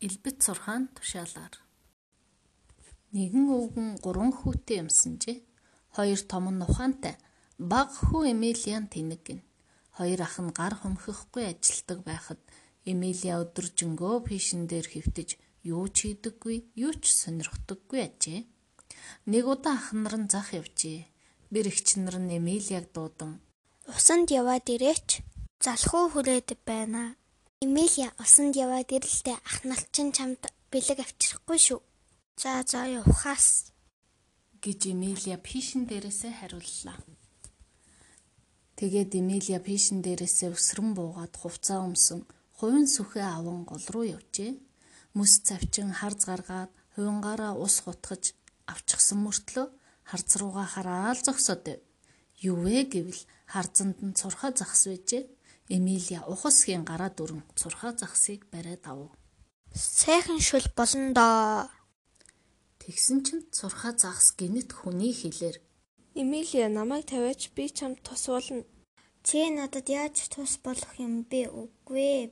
Элбэг цорхаан тушаалаар. Нэгэн өвгөн 3 хүүтэй юмсанжээ. 2 том нь ухаантай. Бага хүү Эмилиан тэнэг гин. 2 ах нь гар хумхихгүй ажилдаг байхад Эмилиа өдөржингөө пишин дээр хэвтэж юу ч хийдэггүй, юу ч сонирхдаггүй ажээ. Нэг удаа ах нар нь зах явжээ. Бэр эгч нар нь Эмилиаг дуудан "Усанд яваад ирээч. Залхуу хүрээд байна." "Эмилиа, усанд яваад ирэлтээ, ах нар чинь чамд бэлэг авчрахгүй шүү." За явахаас гэж Эмилиа пишин дээрээсээ хариуллаа. Тэгээд Эмилиа пишин дээрээсээ өсрөн буугаад хувцаа өмсөн хувин сүхээ аван гол руу явжээ. Мэс цавчин харз гаргаад хувингаараа ус гутгаж авчихсан мөртлөө харз руугаа хараад зогсоод байв. Юу вэ гэвэл харзанд нь цурхаа загас байжээ. Эмилиа ухасгийн гараа дүрэн цурхаа загсыг бариад авав. "Сайхан шүл болно доо." Тэгсэн чинь цурхаа загас гинэт хүний хэлээр "Эмилиа, намайг тавиач, би чамд тус болно." "Чи надад яаж тус болох юм бэ?" "Үгүй.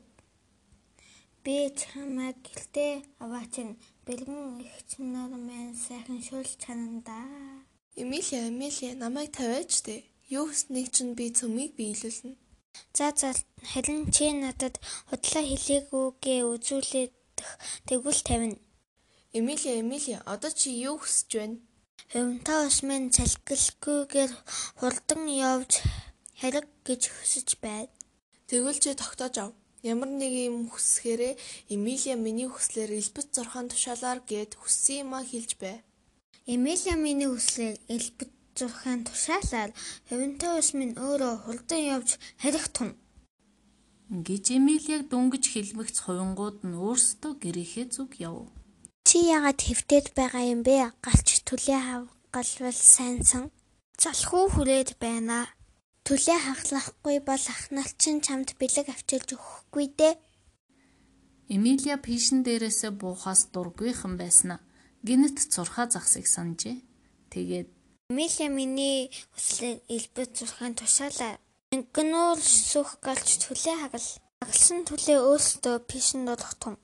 Би чамайг гэртээ аваачин. Бэлгэн эгч нар маань сайхан шүл чанандаа." "Эмилиа, намайг тавиач дээ. Юу хүснэг чинь би цөмийг биелүүлнэ." За харин чи надад худлаа хэлээгүйгээ үзүүлээд тэгвэл тавина." Эмилиа, одоо чи юу хүсэж байна?" "Хувинтай ус минь цалгалгүйгээр хурдан явж хариг гэж хүсэж байна." "Тэгвэл чи тогтоож ав. Ямар нэг юм хүсэхээрээ Эмилиа миний хүслээр элбэг зурхаан тушаалаар гээд хүссэн юмаа хэлж бай." "Эмилиа миний хүслээр элбэг зурхаан тушаалаар хувинтай ус минь өөрөө хурдан явж хариг тун." гэж Эмилиаг дөнгөж хэлмэгц хувингууд нь өөрсдөө гэрээхээ зүг яв. "Чи яагаад хэвтээд байгаа юм бэ? Галч түлээ хавгалвал сайнсан. Залхуу хүрээд байна. Түлээ хагалахгүй бол ах нар чинь чамд бэлэг авчирж өгөхгүй дээ." Эмилиа пишин дээрээсээ буухаас дургүйхан байснаа гинэт цурхаа загсыг санджээ. Тэгээд "Эмилиа миний хүслээр элбэг зурхаан тушаалаар гэнүүр сүх галч түлээ хагал. Хагалсан түлээ өөрсдөө пишинд орох тун."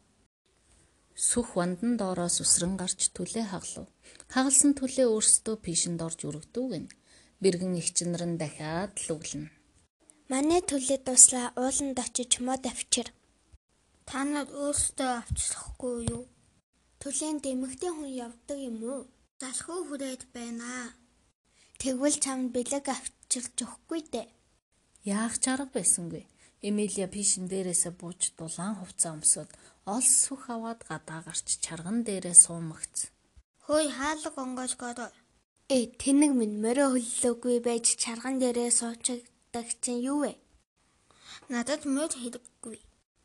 сүх вандан доороос үсрэн гарч түлээ хаглав. Хагалсан түлээ өөрсдөө пишинд орж өргөдөв гэн. Бэргэн эгч нар нь дахиад л өглөнө. "Манай түлээ дуслаа, ууланд очиж мод авчир." "Та нар өөрсдөө авчрахгүй юу? Түлээнд эмэгтэй хүн явдаг юм уу? Залхуу хүрээд байна. Тэгвэл чамд бэлэг авчирч өгөхгүй дээ." Яах ч арга байсангүй. Эмилиа пишин дээрээсээ бууж дулаан хувцаа өмсөд олс сүх аваад гадаа гарч чарган дээрээ суумагц. "Хөөе, хаалга онгойлгоорой." Тэнэг минь морио хөллөөгүй байж чарган дээрээ суучдаг чинь юу вэ? "Надад морь хэрэггүй."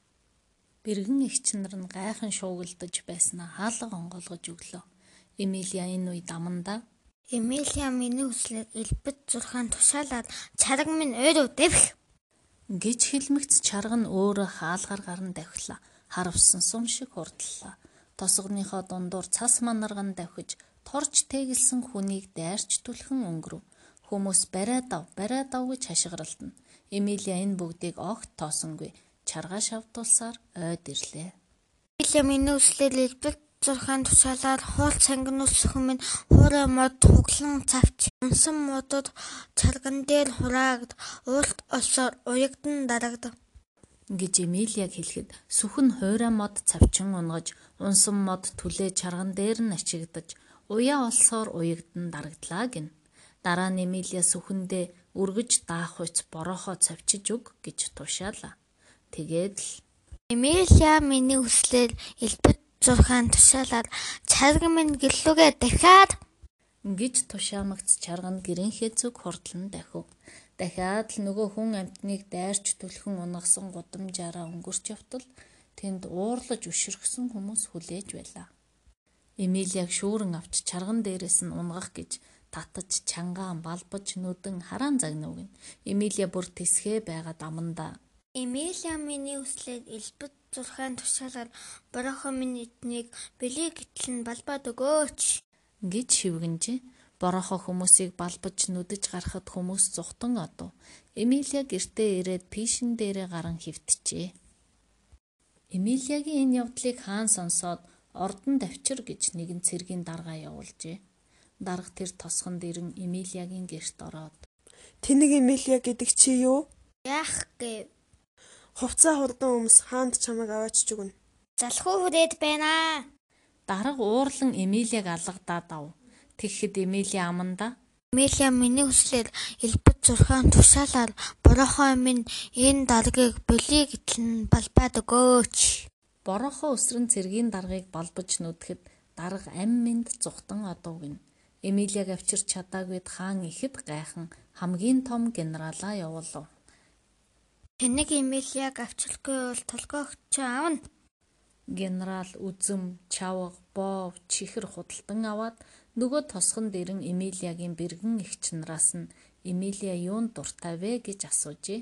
Бэргэн эгч нар нь гайхан шуугилдаж байснаа хаалга онгойлгож өглөө. Эмилиа энэ үед амандаа "Эмилиа миний хүслээр элбэг зурхаан тушаалаад чарга минь өөрөө давхи." гэж хэлмэгц чарга нь өөрөө хаалгаар гаран давхилаа. Хар усан сум шиг хурдлаа. Тосгоныхоо дундуур цас манарган давхиж торч тэгэлсэн хүнийг дайрч түлхэн өнгөрөв. Хүмүүс бариад ав гэж хашгиралдана. Эмилиа энэ бүгдийг огт тоосонгүй. Чаргаа шавдуулсаар ойд ирлээ. "Эмилиа миний хүслээр элбэг зурхаан тушаалаар хуул цангинус сүхэн минь хуурай мод хуглан цавч унсан модод чарган дээр хураагд уулт олсоор уягдан дарагдав." гэж Эмилиаг хэлэхэд сүх нь хуурай мод цавчин унгаж унсан мод түлээ чарган дээр нь ачигдаж уяа олсоор уягдан дарагдлаа гин. Дараа нь Эмилиа сүхэндээ үргэж даах хуйц бороохоо цавчиж өг гэж тушаалаа. Тэгээд л "Эмилиа миний хүслээр элбэг зурхаан тушаалаар чарга минь гэрлүүгээ дахиад" гэж тушаамагц чарга нь гэрийнхээ зүг хурдлан дахив. Дахиад л нөгөө хүн амьтныг дайрч түлхэн унгасан гудамжаараа өнгөрч явтал тэнд уурлаж өшөргсөн хүмүүс хүлээж байлаа. Эмилиаг шүүрэн авч чарган дээрээс нь унгах гэж татаж чангаан балбаж нүдэн хараан загнав гин. Эмилиа бүр тэсгээ байгаад амандаа "Эмилиа миний хүслээр элбэг зурхаан тушаалаар борохоо минь эднийг бэлэг гэтэл нь балбаад өгөөч" гэж шивгэнжээ. Борохоо хүмүүсийг балбаж нүдэж гарахад хүмүүс зүхтан одов. Эмилиа гэртээ ирээд пишин дээрээ гаран хэвтжээ. Эмилиягийн энэ явдлыг хаан сонсоод ордон давчир гэж нэгэн цэргийн дарга явуулжээ. Дарга тэр тосгонд ирэн Эмилиягийн гэрт ороод "Тэнэг Эмилия гэдэг чи юу? Яах гэв? Хувцаа хурдан өмс хаанд чамайг аваачж өгнө." Залхуу хүрээд байна. дарга уурлан Эмилияг алгадаад ав. Тэгэхэд Эмилия амандаа Эмилия миний хүслээр элбэг зурхаан тушаалаар борохоо минь энэ даргийг болий гэтлэн балбаад өгөөч. борохоо өсрөн цэргийн даргыг балбаж нүдэхэд дарга амь мэнд зүхтан одов гин. Эмилияг авчирч чадаагүйд хаан ихэд гайхан хамгийн том генералаа явуулав. Тэнэг Эмилияг авчлахгүй бол толгой өгч аавна. Генерал үзэм, чавга, боов, чихэр худалдан аваад нөгөө тосгонд ирэн Эмилиягийн бэргэн эгч нараас нь Эмилия юунд дуртай вэ гэж асуужээ.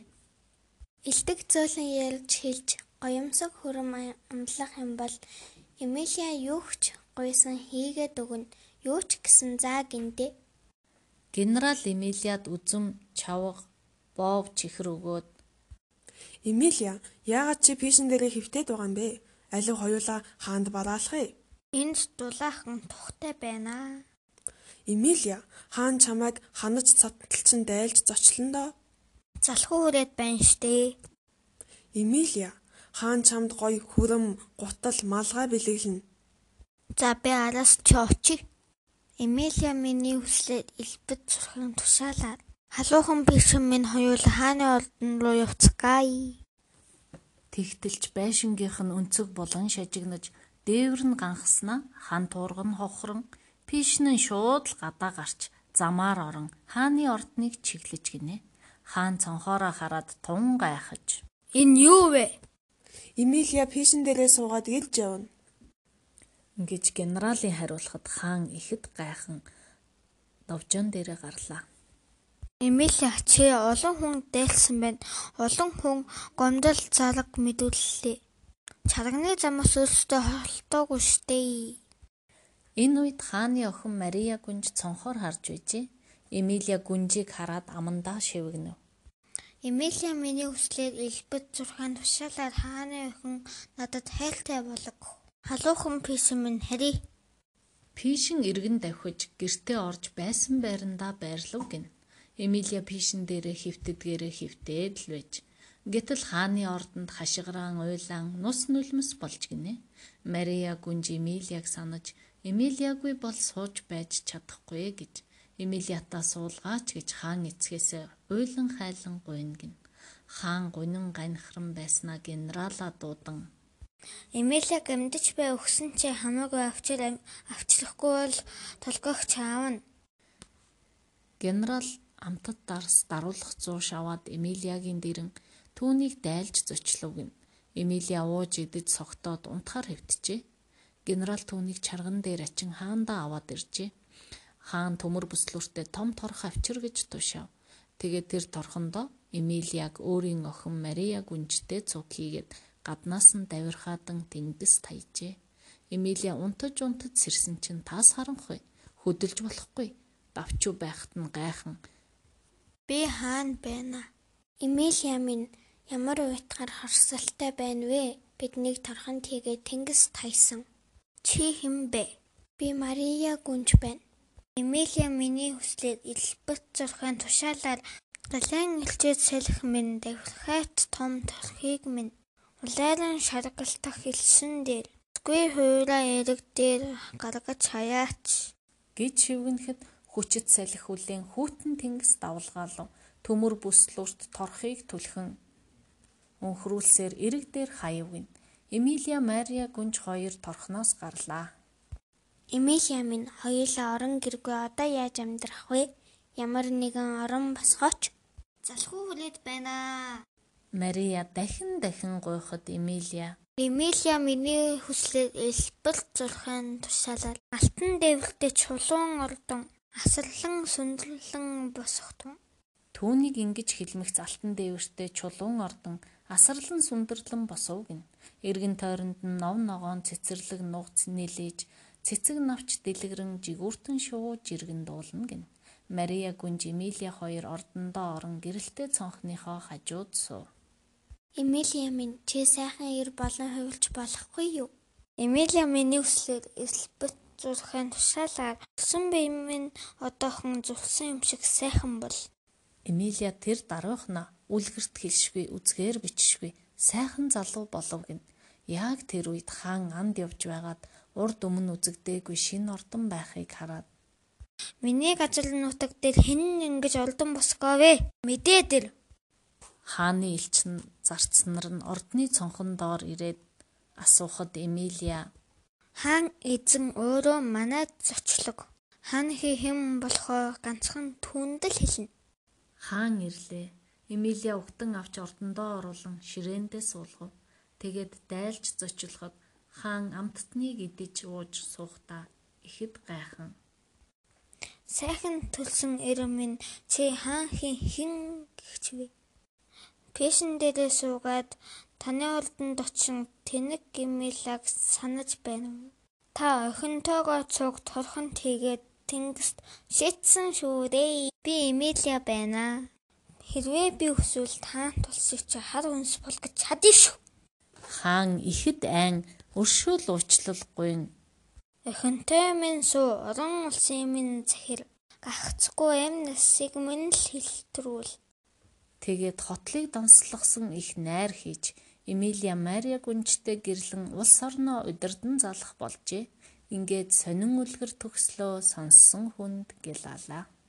Илдэг зөөлөн ярьж хэлж гоёмсог хүрэм амлах юм бол Эмилия юу ч гуйсан хийгээд өгнө. Юу ч гэсэн заа гиндээ. Генерал Эмилияд үзэм, чавга, боов, чихэр өгөөд "Эмилия, яагаад чи пишин дээрээ хөвтөөд байгаа юм бэ? Алив хоёулаа хаанд бараалахъя." Энд дулаахан тухтай байна. "Эмилия, хаан чамайг ханаж цотолчин дайлж зочлон доо." Залхуу хүрээд байна штэ. "Эмилия, хаан чамд гоё хүрэм, гутал, малгай бэлэглэнэ." За би араас чи очие. Эмилия миний хүслээр элбэг зурхаан тушаалаар халуухан бишин минь хоёулаа хааны ордон руу явцгаая. тэгтэлж байшингийнх нь өнцөг булан шажигнаж дээвэр нь ганхснаа хан туурга нь хохрон пишин нь шууд л гадаа гарч замаар орон хааны ордныг чиглэж гинэ. Хаан цонхоороо хараад тун гайхаж Энэ юу вэ? "Эмилия пишин дээрээ суугаад ирж явна." гэж генералын хариулахад хаан ихэд гайхан довжоон дээрээ гарлаа. Эмилия чи олон хүн дээлсэн байна. Олон хүн гомдол зарга мэдүүллээ. Чарганы замаас өөрсдөө холтоогүй штэ. Энэ үед хааны охин Мария гүнж цонхоор харж байжээ. Эмилия гүнжийг хараад амандаа шивгэнэв. Эмилия миний хүслээр элбэг зурхаан тушаалаар хааны охин надад хайлтай болгох. Халуухан пишин минь харий. Пишин эргэн давхиж гертээ орж байсан байрандаа байрлав гин. Эмилия пишин дээрээ хөвтөдгээрээ хөвтөөд л байж. Гэтэл хааны ордонд хашгираан уйлаан нус нулимс болж гинэ. Мария гүнж Эмилияг санаж Эмилиягүй бол сууж байж чадахгүй гэж Эмилиатаа суулгаач гэж хаан эцгээсээ уйлан хайлан гуйна гин. Хаан гунин ганхран байснаа генералаа дуудан Эмилия гэмдэж бай өгсөн чи хамаагүй авчлахгүй бол толгойгч аавна. Генерал амтад дарс даруулах 100 шаваад Эмилиягийн дэрэн түүнийг дайлж зочлов гин. Эмилия ууж идэж согтоод унтахаар хэвтжээ. Генерал түүнийг чарган дээр ачин хаандаа аваад иржээ. Хаан төмөр бүслүүртээ том торх авчир гэж тушаав. Тэгээд тэр торхондоо Эмилияг өөрийн охин Мария гүнжтэй цуг хийгээд гаднаас нь давирхаадан тэнгис тайжээ. Эмилия унтаж сэрсэн чинь таас харанхуй. Хөдөлж болохгүй. Давчуу байхад нь гайхан Би хаана байна? Эмилия минь ямар уйтгаар харсалтай байна вэ? Биднийг торхонд хийгээд тэнгис тайсан. Чи хэн бэ? Би Мария гүнж байна. Эмилия миний хүслээр элбэг зурхаан тушаалаар далайн элчээд салхи минь давхайт том торхийг минь улайран шаргалтах элсэн дээр үсгүй хуурай эрэг дээр гаргаж хаяач гэж шивгэнэхэд хүчит салхи хүлээн хүүтэн тэнгис давлгаалав. Төмөр бүслүүрт торхыг түлхэн өнхрүүлсээр эрэг дээр хаявгин. Эмилия Мария гүнж хоёр торхноос гарлаа. Эмилия минь хоёулаа орон гэргүй одоо яаж амьдрах вэ? Ямар нэгэн орон босгооч. Залхуу хүрээд байна. Мария дахин гуйхад Эмилия миний хүслээр элбэг зурхаан тушаалаар алтан дээвэртэй чулуун ордон асарлан сүндэрлэн босготон. Түүнийг ингэж хэлмэгц алтан дээвэртэй чулуун ордон асарлан сүндэрлэн босов гин. Эргэн тойронд нь нов ногоон цэцэрлэг нууц нийлээж цэцэг навч дэлгэрэн жигүүртэн шууж иргэн дуулна гин. Мария гүнж Эмилия хоёр ордондоо орон гэрэлтэй цонхныхоо хажууд суув. Эмилия минь чи сайхан ир болон хувилж болохгүй юу? Эмилия миний хүслээр Элизабет зурхайн тушаалаар өссөн бие минь одоохон зүвсэн юм шиг сайхан бол. Эмилия тэр даруйхнаа үлгэрт хэлшгүй, үзгээр бичшгүй сайхан залуу болов гин. Яг тэр үед хаан анд явж байгаад урд өмнө үзэгдээгүй шинэ ордон байхыг хараад Миний гажил нутаг дээр хэн ингэж олдон босгоо вэ? Мэдээ дэр. хааны элчин зарцснаар нь ордны цонхон доор ирээд асуухад Эмилия Хаан эзэн өөрөө манайд зочлог. Хааны хэм болохоо ганцхан түүнд л хэлнэ. хаан ирлээ. Эмилия угтан авч ордондоо оруулан ширээндээ суулгав. Тэгээд дайлж зочлоход хаан амттныг идэж ууж суухдаа ихэд гайхан. Сайхан төлсөн эр минь чи хаанхийн хэн гихч вэ? Пэшин дээрээ суугаад таны ордонд очин тэнэг Эмилиаг санаж байна уу? Та охинтойгоо цуг торхон тэгээд тэнгист шийдсэн шүү дээ. Би Эмилия байна. Хэрвээ би хүсвэл таан тулсыг чи хар хүнс болгож чадна шүү. Хаан ихэд айн өршөөл уучлалгүй Охинтой минь суу орон улсын минь захир гахцгүй эм насыг минь л хэлтрүүл. тэгээд хотлыг донслогсон их найр хийж Эмилия Мария гүнжтэй гэрлэн улс орноо удирдан залах болжээ. Ингээд сонин үлгэр төгслөө сонссон хүнд гялалаа.